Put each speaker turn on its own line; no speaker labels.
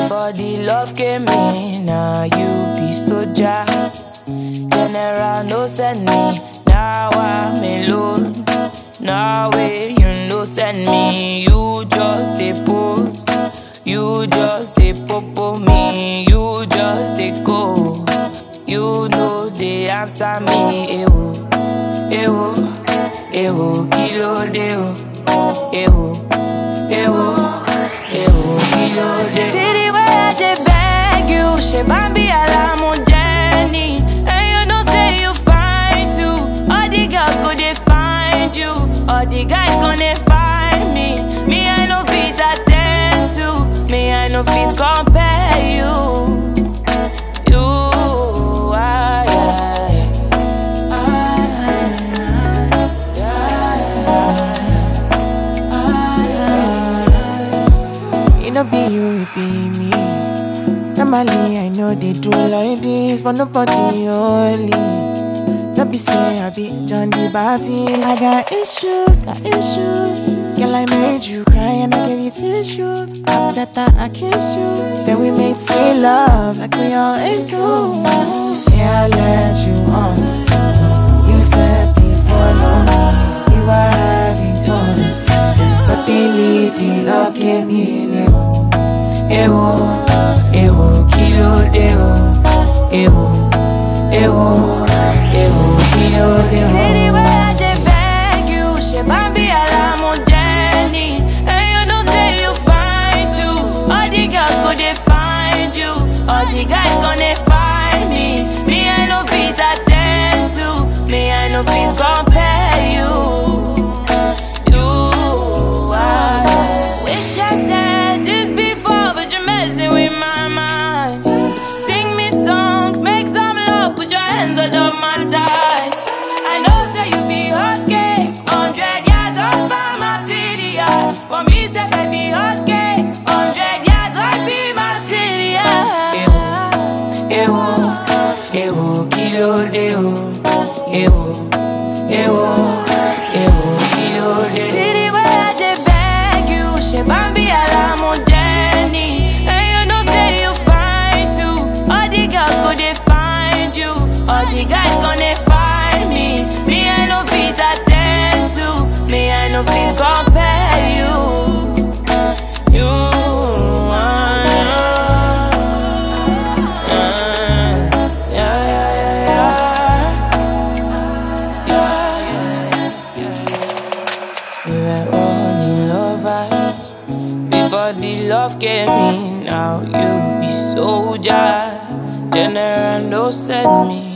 Before the love came in, now you be soldier. General no send me, now I'm alone. Now way you no send me, you just a post. You just a popo me, you just a go. You know they answer me, ewo, ewo, ewo, kilo deo, ewo, ewo, ewo, kilo deo. See the way I dey beg you, she bambi alamu Jenny, and you know say you fine too. All the girls go they find you, all the guys gonna find me. Me I no fit attend to, me I no fit compare you.
Be you, it be me. Normally I know they do like this, but nobody only. Don't be say I be John the Baptist. I got issues. Girl, I made you cry and I gave you tissues. After that I kissed you, then we made sweet love like we always do. You say I let you on. You said before long we were having fun. Then suddenly the love came in. Ewo, ewo, kilo deo. Ewo, ewo, ewo, kilo deo.
See the way I dey beg you, she bambi alamu Jenny, and you know say you fine too. All the girls go they find you, all the guys gonna find me. Me I no fit attend to, me I no fit compare you. Before the love came in, now you be soldier. General no send me.